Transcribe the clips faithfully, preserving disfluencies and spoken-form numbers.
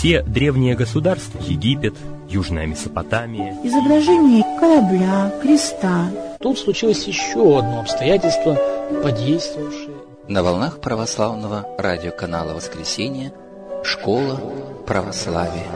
Все древние государства, Египет, Южная Месопотамия, изображение корабля, креста. Тут случилось еще одно обстоятельство, подействовавшее. На волнах православного радиоканала «Воскресенье» «Школа православия».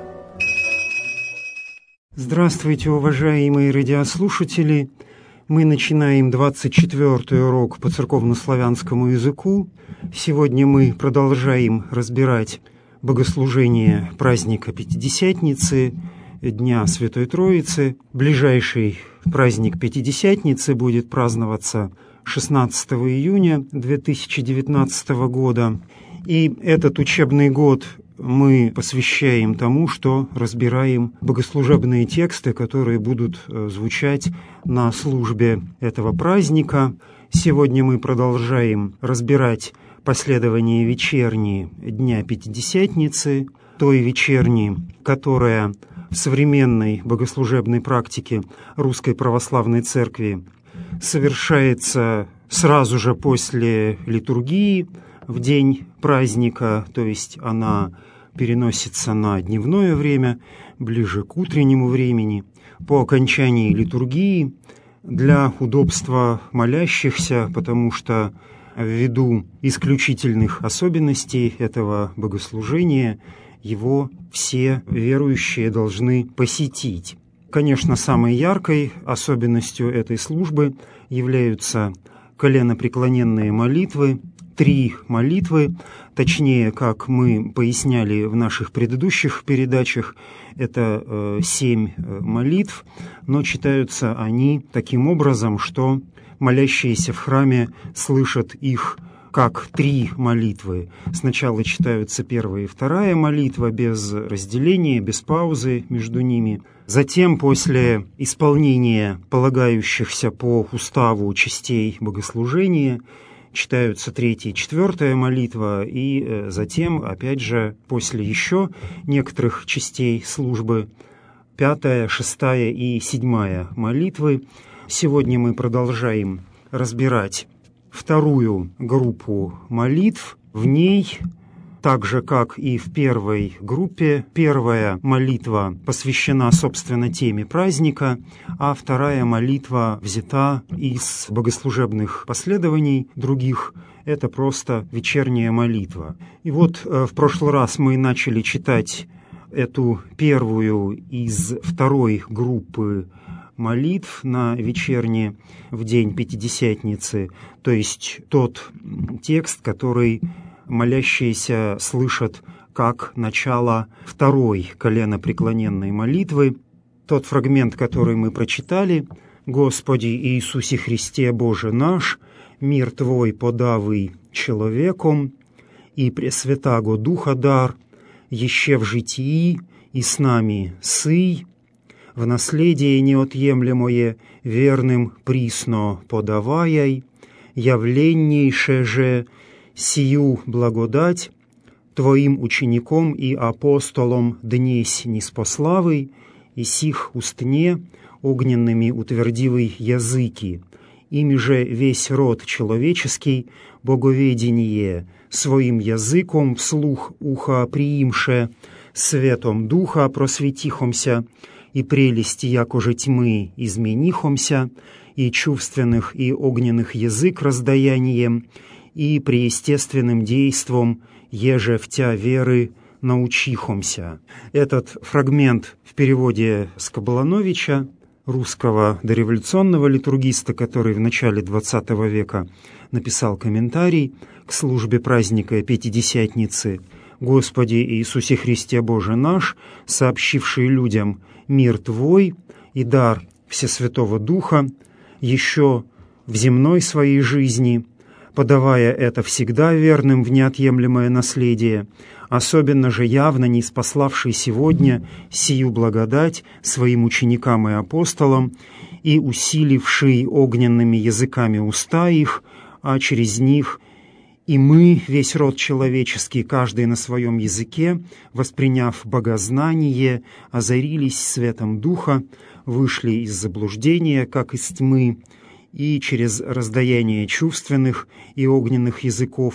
Здравствуйте, уважаемые радиослушатели! Мы начинаем двадцать четвёртый урок по церковнославянскому языку. Сегодня мы продолжаем разбирать богослужение праздника Пятидесятницы, Дня Святой Троицы. Ближайший праздник Пятидесятницы будет праздноваться шестнадцатого июня две тысячи девятнадцатого года. И этот учебный год мы посвящаем тому, что разбираем богослужебные тексты, которые будут звучать на службе этого праздника. Сегодня мы продолжаем разбирать последование вечерни Дня Пятидесятницы, той вечерни, которая в современной богослужебной практике Русской Православной Церкви совершается сразу же после литургии, в день праздника, то есть она переносится на дневное время, ближе к утреннему времени. По окончании литургии для удобства молящихся, потому что ввиду исключительных особенностей этого богослужения его все верующие должны посетить. Конечно, самой яркой особенностью этой службы являются коленопреклоненные молитвы, три молитвы, точнее, как мы поясняли в наших предыдущих передачах, это э, семь молитв, но читаются они таким образом, что молящиеся в храме слышат их как три молитвы. Сначала читаются первая и вторая молитва без разделения, без паузы между ними. Затем, после исполнения полагающихся по уставу частей богослужения, читаются третья и четвертая молитва, и затем, опять же, после еще некоторых частей службы, пятая, шестая и седьмая молитвы. Сегодня мы продолжаем разбирать вторую группу молитв. В ней, так же как и в первой группе, первая молитва посвящена, собственно, теме праздника, а вторая молитва взята из богослужебных последований других. Это просто вечерняя молитва. И вот в прошлый раз мы начали читать эту первую из второй группы молитв на вечерне в день Пятидесятницы, то есть тот текст, который молящиеся слышат как начало второй коленопреклоненной молитвы. Тот фрагмент, который мы прочитали: «Господи Иисусе Христе Боже наш, мир Твой подавый человеком, и пресвятаго Духа дар, еще в житии и с нами сый, в наследие неотъемлемое верным присно подаваяй, явленнейше же сию благодать Твоим учеником и апостолом днесь неспославый, и сих устне огненными утвердивый языки, ими же весь род человеческий боговедение своим языком вслух уха приимше, светом духа просветихомся, и прелести якоже тьмы изменихомся, и чувственных и огненных язык раздаянием, и преестественным действом, еже в тя веры научихомся». Этот фрагмент в переводе Скоблановича, русского дореволюционного литургиста, который в начале двадцатого века написал комментарий к службе праздника Пятидесятницы: «Господи Иисусе Христе Боже наш, сообщивший людям мир Твой и дар Всесвятого Духа, еще в земной своей жизни, подавая это всегда верным в неотъемлемое наследие, особенно же явно ниспославший сегодня сию благодать своим ученикам и апостолам, и усиливший огненными языками уста их, а через них и мы, весь род человеческий, каждый на своем языке, восприняв богознание, озарились светом Духа, вышли из заблуждения, как из тьмы, и через раздаяние чувственных и огненных языков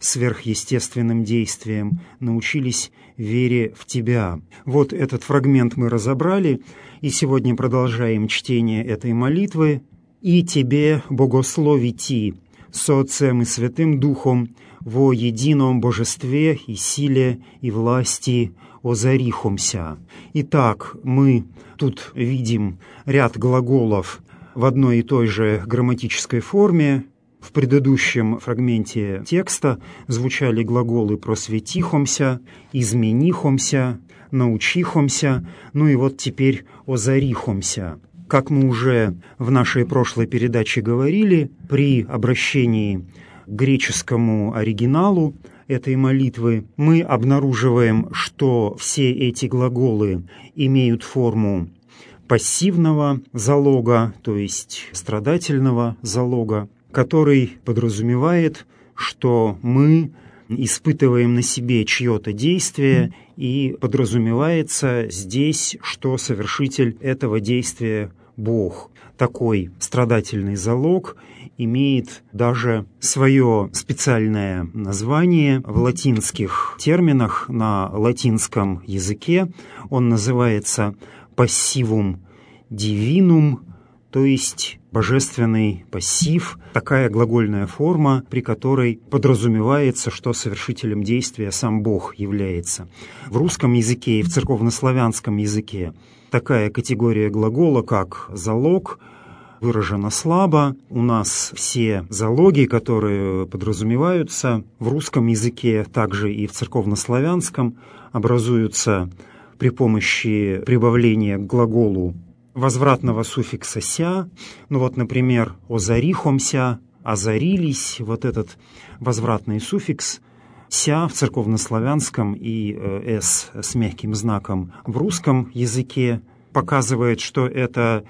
сверхъестественным действиям, научились вере в Тебя. Вот этот фрагмент мы разобрали, и сегодня продолжаем чтение этой молитвы. «И Тебе богословити со Отцем и Святым Духом во едином божестве и силе и власти озарихомся». Итак, мы тут видим ряд глаголов в одной и той же грамматической форме. В предыдущем фрагменте текста звучали глаголы «просветихомся», «изменихомся», «научихомся», ну и вот теперь «озарихомся». Как мы уже в нашей прошлой передаче говорили, при обращении к греческому оригиналу этой молитвы мы обнаруживаем, что все эти глаголы имеют форму пассивного залога, то есть страдательного залога, который подразумевает, что мы испытываем на себе чье-то действие, и подразумевается здесь, что совершитель этого действия – Бог. Такой страдательный залог имеет даже свое специальное название в латинских терминах, на латинском языке. Он называется «passivum divinum», то есть божественный пассив, такая глагольная форма, при которой подразумевается, что совершителем действия сам Бог является. В русском языке и в церковнославянском языке такая категория глагола, как залог, выражена слабо. У нас все залоги, которые подразумеваются в русском языке, также и в церковнославянском, образуются при помощи прибавления к глаголу возвратного суффикса «ся». Ну вот, например, «озарихомся», «озарились», вот этот возвратный суффикс «ся» в церковнославянском и э, «с» с мягким знаком в русском языке показывает, что это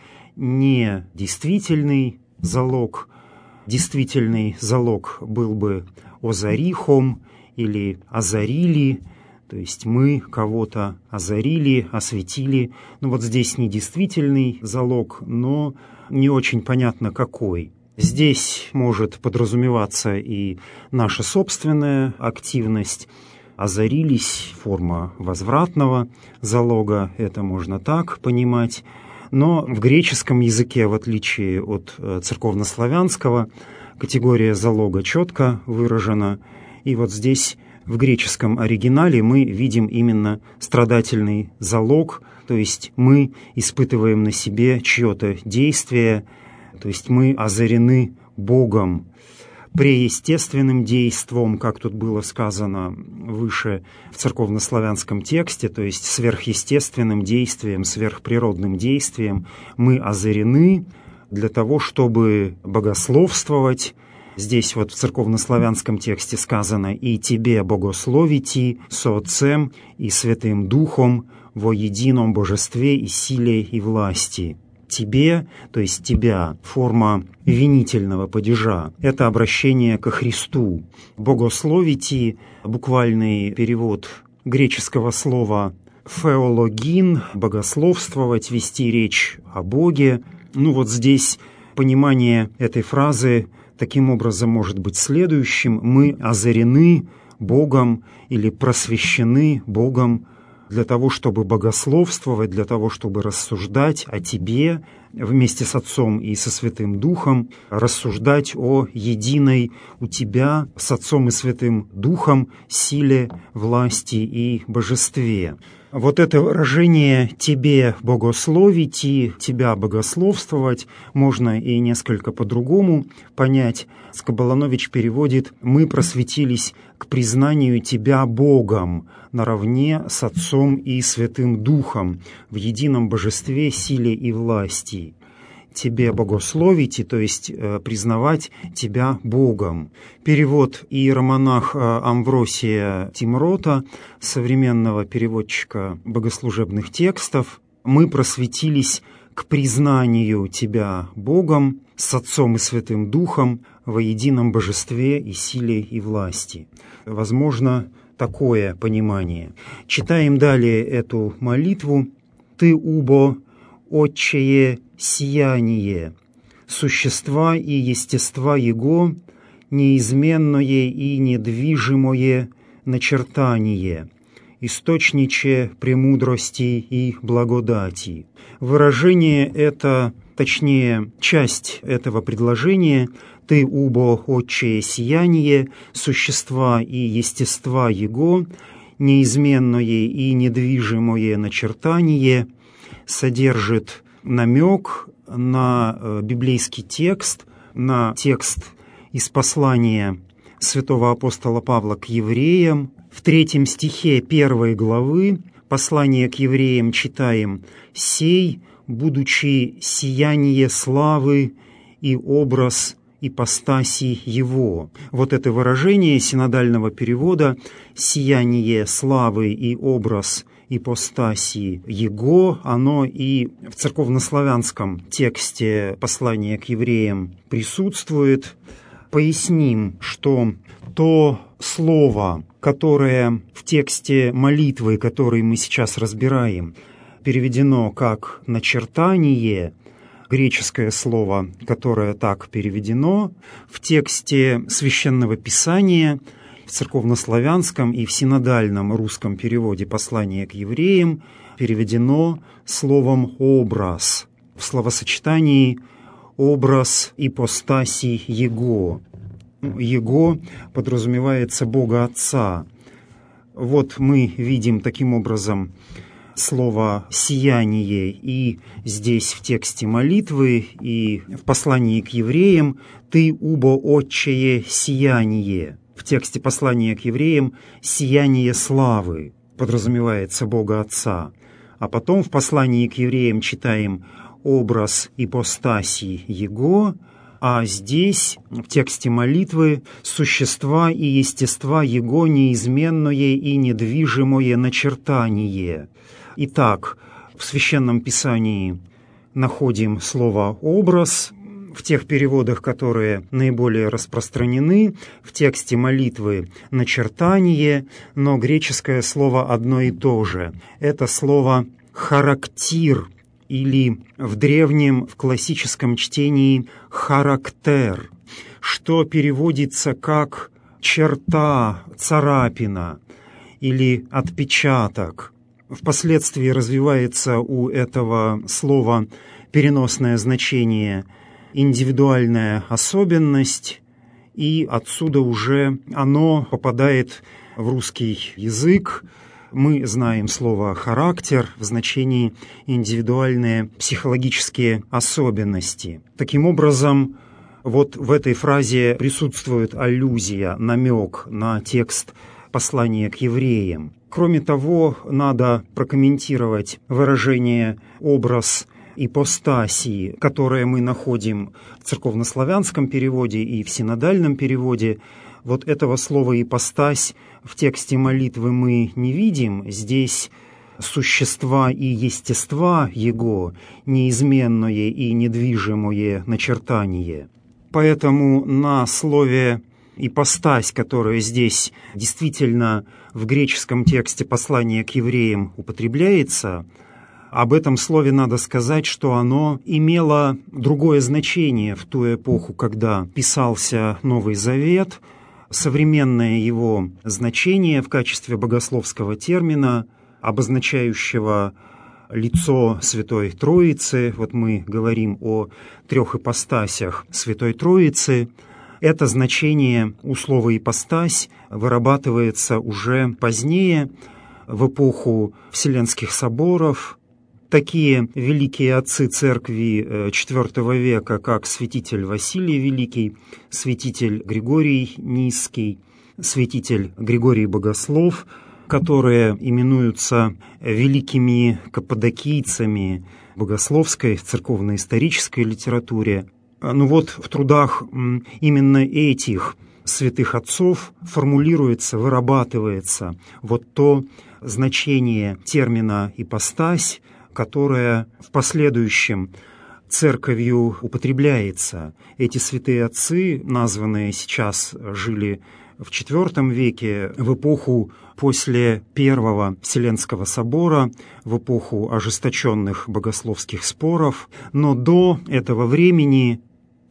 не действительный залог. Действительный залог был бы «озарихом» или «озарили», то есть мы кого-то озарили, осветили. Ну вот здесь не действительный залог, но не очень понятно какой. Здесь может подразумеваться и наша собственная активность. Озарились, форма возвратного залога, это можно так понимать. Но в греческом языке, в отличие от церковнославянского, категория залога четко выражена. И вот здесь в греческом оригинале мы видим именно страдательный залог, то есть мы испытываем на себе чье-то действие, то есть мы озарены Богом. Преестественным действом, как тут было сказано выше в церковнославянском тексте, то есть сверхъестественным действием, сверхприродным действием, мы озарены для того, чтобы богословствовать. Здесь вот в церковнославянском тексте сказано «И тебе богословити со Отцем и Святым Духом во едином божестве и силе и власти». Тебе, то есть тебя, форма винительного падежа, это обращение ко Христу. Богословити, буквальный перевод греческого слова «феологин», богословствовать, вести речь о Боге. Ну вот здесь понимание этой фразы таким образом может быть следующим: мы озарены Богом или просвещены Богом для того, чтобы богословствовать, для того, чтобы рассуждать о Тебе вместе с Отцом и со Святым Духом, рассуждать о единой у Тебя с Отцом и Святым Духом силе, власти и божестве. Вот это выражение «тебе богословити», «тебя богословствовать» можно и несколько по-другому понять. Скоболанович переводит «мы просветились к признанию Тебя Богом наравне с Отцом и Святым Духом в едином божестве, силе и власти». Тебе богословите, то есть э, признавать Тебя Богом. Перевод иеромонаха Амвросия Тимрота, современного переводчика богослужебных текстов: «Мы просветились к признанию Тебя Богом с Отцом и Святым Духом во едином божестве и силе и власти». Возможно, такое понимание. Читаем далее эту молитву. «Ты, убо, отчее сияние, существа и естества Его, неизменное и недвижимое начертание, источниче премудрости и благодати. Выражение это, точнее, часть этого предложения «Ты, убо, отчее сияние, существа и естества Его, неизменное и недвижимое начертание» содержит намек на библейский текст, на текст из послания святого апостола Павла к евреям. В третьем стихе первой главы послания к евреям читаем: «Сей, будучи сияние славы и образ ипостаси Его». Вот это выражение синодального перевода «сияние славы и образ ипостаси Его», оно и в церковнославянском тексте послания к евреям присутствует. Поясним, что то слово, которое в тексте молитвы, который мы сейчас разбираем, переведено как «начертание», греческое слово, которое так переведено, в тексте Священного Писания, в церковнославянском и в синодальном русском переводе послания к евреям переведено словом «образ» в словосочетании «образ ипостаси Его». Его подразумевается Бога Отца. Вот мы видим таким образом слово «сияние» и здесь в тексте молитвы, и в послании к евреям «Ты, убо, отчее сияние». В тексте послания к евреям «сияние славы» подразумевается Бога Отца. А потом в послании к евреям читаем «образ ипостаси Его», а здесь, в тексте молитвы, «существа и естества Его, неизменное и недвижимое начертание». Итак, в Священном Писании находим слово «образ», в тех переводах, которые наиболее распространены, в тексте молитвы «начертание», но греческое слово одно и то же. Это слово «характир», или в древнем, в классическом чтении «характер», что переводится как «черта», «царапина» или «отпечаток». Впоследствии развивается у этого слова переносное значение «индивидуальная особенность», и отсюда уже оно попадает в русский язык. Мы знаем слово «характер» в значении «индивидуальные психологические особенности». Таким образом, вот в этой фразе присутствует аллюзия, намек на текст послания к евреям. Кроме того, надо прокомментировать выражение «образ ипостасии», которое мы находим в церковнославянском переводе и в синодальном переводе. Вот этого слова «ипостась» в тексте молитвы мы не видим. Здесь существа и естества Его, неизменное и недвижимое начертание. Поэтому на слове «ипостась», которое здесь действительно в греческом тексте послания к евреям употребляется, об этом слове надо сказать, что оно имело другое значение в ту эпоху, когда писался Новый Завет. Современное его значение в качестве богословского термина, обозначающего лицо Святой Троицы, вот мы говорим о трех ипостасях Святой Троицы, это значение у слова «ипостась» вырабатывается уже позднее, в эпоху Вселенских соборов. Такие великие отцы церкви четвёртого века, как святитель Василий Великий, святитель Григорий Низкий, святитель Григорий Богослов, которые именуются великими каппадокийцами богословской, церковно-исторической литературе. Ну вот в трудах именно этих святых отцов формулируется, вырабатывается вот то значение термина «ипостась», которое в последующем церковью употребляется. Эти святые отцы, названные сейчас, жили в четвёртом веке, в эпоху после Первого Вселенского собора, в эпоху ожесточенных богословских споров. Но до этого времени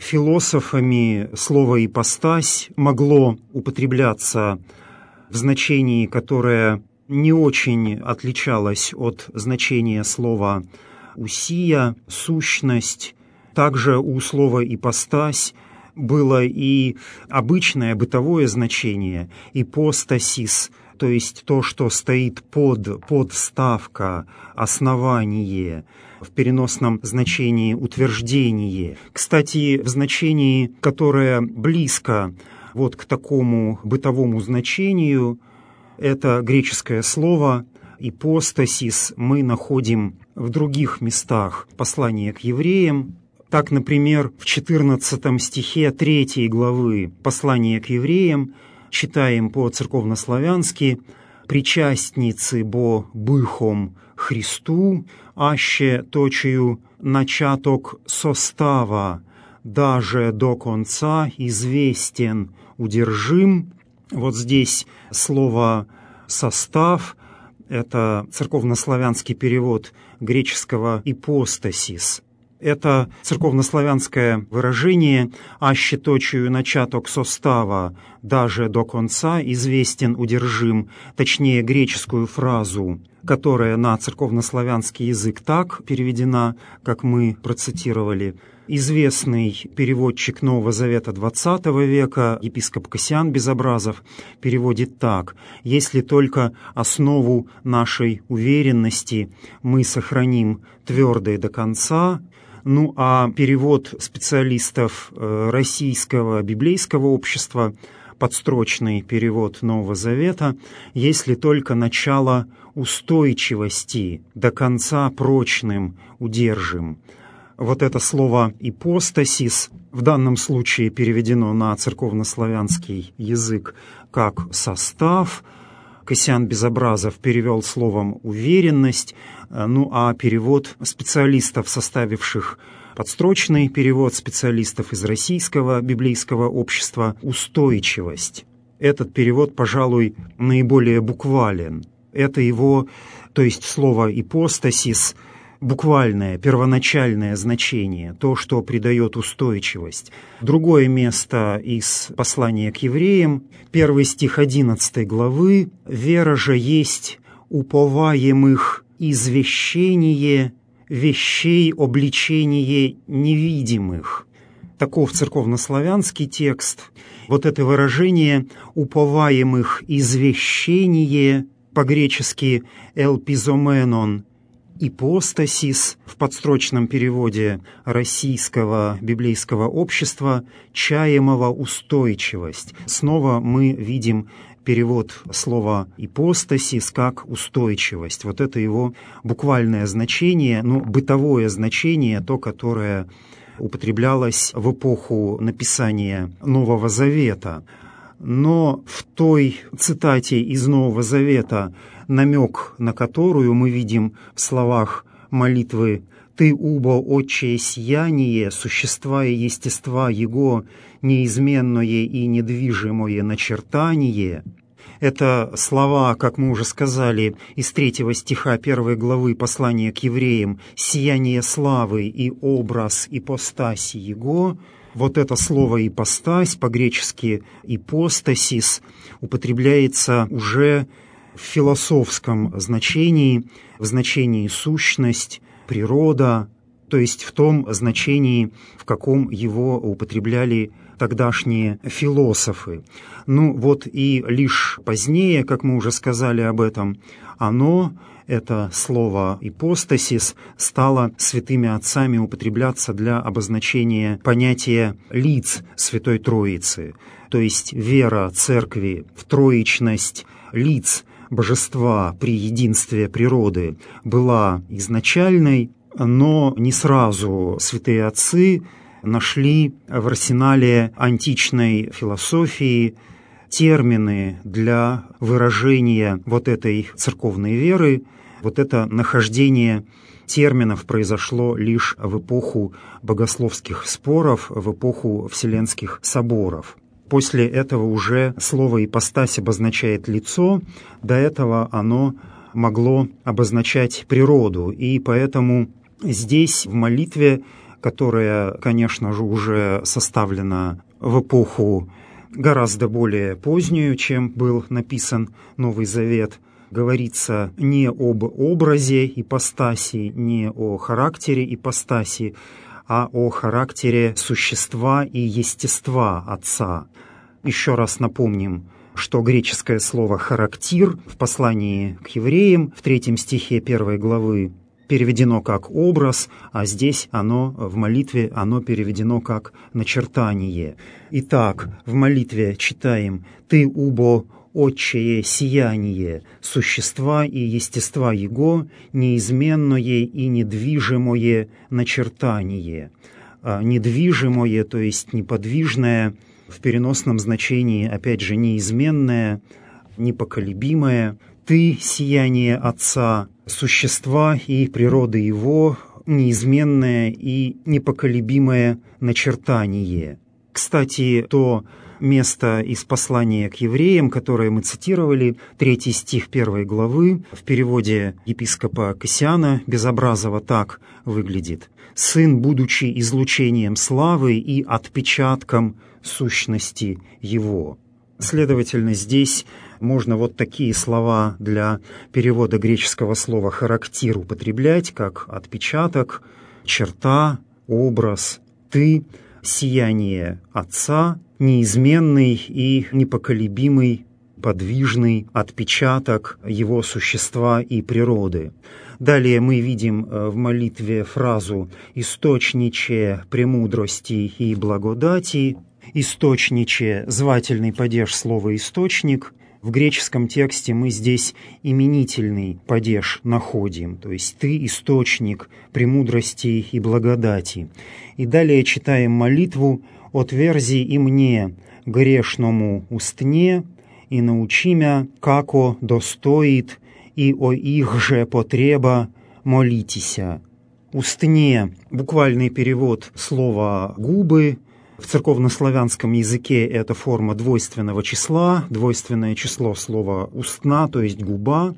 философами слово «ипостась» могло употребляться в значении, которое не очень отличалось от значения слова «усия», «сущность». Также у слова «ипостась» было и обычное бытовое значение «ипостасис», то есть то, что стоит под, подставка, основание, в переносном значении утверждение. Кстати, в значении, которое близко вот к такому бытовому значению, это греческое слово «ипостасис» мы находим в других местах послания к евреям. Так, например, в четырнадцатом стихе третьей главы послания к евреям читаем по-церковнославянски «Причастницы бо быхом Христу, аще точию начаток состава, даже до конца известен удержим». Вот здесь слово «состав» — это церковнославянский перевод греческого «ипостасис». Это церковнославянское выражение «аще точию начаток состава, даже до конца известен удержим», точнее греческую фразу, которая на церковнославянский язык так переведена, как мы процитировали. Известный переводчик Нового Завета двадцатого века, епископ Кассиан Безобразов, переводит так: «Если только основу нашей уверенности мы сохраним твердой до конца». Ну а перевод специалистов Российского библейского общества, подстрочный перевод Нового Завета, «если только начало устойчивости до конца прочным удержим». Вот это слово «ипостасис» в данном случае переведено на церковнославянский язык как «состав». Кассиан Безобразов перевел словом «уверенность», ну а перевод специалистов, составивших подстрочный перевод специалистов из Российского библейского общества «устойчивость». Этот перевод, пожалуй, наиболее буквален. Это его, то есть слово «ипостасис», буквальное, первоначальное значение, то, что придает устойчивость. Другое место из послания к евреям, первый стих одиннадцатой главы: «Вера же есть уповаемых извещение вещей обличение невидимых». Таков церковнославянский текст. Вот это выражение «уповаемых извещение», по-гречески «элпизоменон», «ипостасис» в подстрочном переводе Российского библейского общества «чаемого устойчивость». Снова мы видим перевод слова «ипостасис» как «устойчивость». Вот это его буквальное значение, но бытовое значение, то, которое употреблялось в эпоху написания Нового Завета. Но в той цитате из Нового Завета, намек на которую мы видим в словах молитвы «Ты, убо, отчее сияние, существа и естества Его, неизменное и недвижимое начертание», это слова, как мы уже сказали, из третьего стиха первой главы послания к евреям «сияние славы и образ ипостаси Его». Вот это слово «ипостась», по-гречески «ипостасис», употребляется уже в философском значении, в значении «сущность», «природа», то есть в том значении, в каком его употребляли тогдашние философы. Ну вот и лишь позднее, как мы уже сказали об этом, оно, это слово «ипостасис», стало святыми отцами употребляться для обозначения понятия лиц Святой Троицы, то есть вера Церкви в троичность лиц Божества при единстве природы была изначальной, но не сразу святые отцы нашли в арсенале античной философии термины для выражения вот этой церковной веры. Вот это нахождение терминов произошло лишь в эпоху богословских споров, в эпоху Вселенских соборов. После этого уже слово «ипостась» обозначает лицо, до этого оно могло обозначать природу, и поэтому здесь в молитве, которая, конечно же, уже составлена в эпоху гораздо более позднюю, чем был написан Новый Завет. Говорится не об образе ипостаси, не о характере ипостаси, а о характере существа и естества Отца. Еще раз напомним, что греческое слово «характир» в послании к евреям в третьем стихе первой главы переведено как «образ», а здесь оно в молитве оно переведено как «начертание». Итак, в молитве читаем «Ты, убо, отчее сияние, существа и естества Его, неизменное и недвижимое начертание». Недвижимое, то есть неподвижное, в переносном значении, опять же, неизменное, непоколебимое. «Ты, сияние Отца, существа и природы Его, неизменное и непоколебимое начертание». Кстати, то место из послания к евреям, которое мы цитировали, третий стих первой главы, в переводе епископа Кассиана Безобразова так выглядит: «Сын, будучи излучением славы и отпечатком сущности Его». Следовательно, здесь можно вот такие слова для перевода греческого слова «характир» употреблять, как отпечаток, черта, образ. «Ты, сияние Отца, неизменный и непоколебимый, подвижный отпечаток Его существа и природы». Далее мы видим в молитве фразу «источниче премудрости и благодати». «Источниче» — звательный падеж слова «источник». В греческом тексте мы здесь именительный падеж находим, то есть «ты источник премудрости и благодати». И далее читаем молитву «Отверзи и мне, грешному устне, и научи мя, како достоит, и о их же потреба молитеся». «Устне» — буквальный перевод слова «губы». В церковнославянском языке это форма двойственного числа, двойственное число слова «устна», то есть «губа»,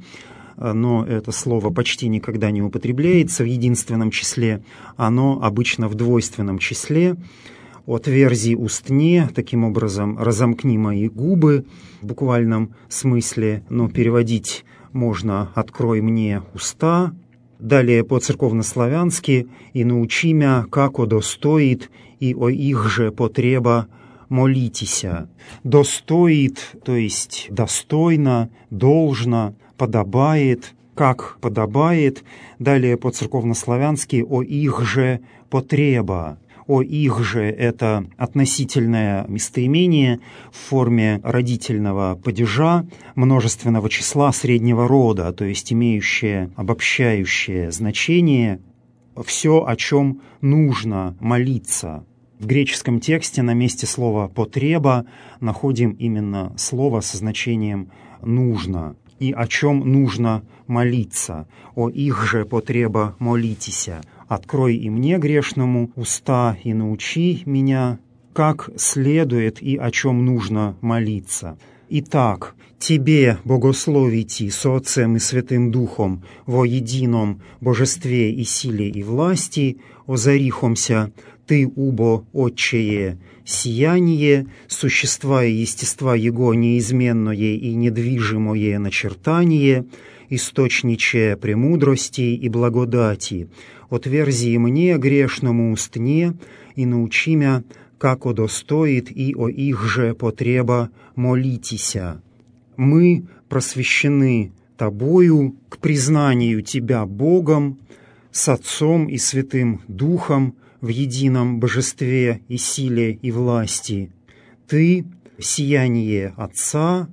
но это слово почти никогда не употребляется в единственном числе, оно обычно в двойственном числе. «Отверзи устне», таким образом «разомкни мои губы» в буквальном смысле, но переводить можно «открой мне уста». Далее по-церковнославянски «и научи мя, како достоит, и о их же потреба молитеся». «Достоит», то есть «достойно», «должно», «подобает», «как подобает». Далее по-церковнославянски «о их же потреба». «О их же» — это относительное местоимение в форме родительного падежа множественного числа среднего рода, то есть имеющее обобщающее значение «все, о чем нужно молиться». В греческом тексте на месте слова «потреба» находим именно слово со значением «нужно». И о чем нужно молиться. «О их же потреба молитеся». «Открой и мне, грешному, уста, и научи меня, как следует и о чем нужно молиться». Итак, Тебе богословите со Отцем и Святым Духом во едином божестве и силе и власти, озарихомся, Ты, убо, отчее, сияние, существа и естества Его неизменное и недвижимое начертание, источниче премудрости и благодати, отверзи мне, грешному устне, и научи мя, како достоит, и о их же потреба молитеся. Мы просвещены Тобою к признанию Тебя Богом, с Отцом и Святым Духом в едином божестве и силе и власти. Ты — сияние Отца,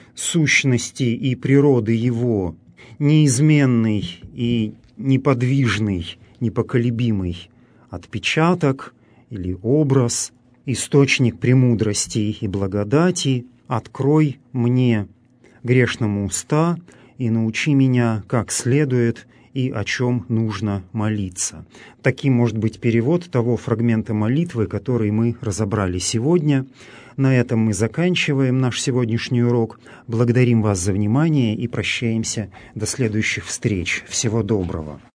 сущности и природы Его, неизменный и неподвижный, непоколебимый отпечаток или образ, источник премудрости и благодати, открой мне, грешному, уста, и научи меня, как следует и о чем нужно молиться. Таким может быть перевод того фрагмента молитвы, который мы разобрали сегодня. На этом мы заканчиваем наш сегодняшний урок. Благодарим вас за внимание и прощаемся до следующих встреч. Всего доброго.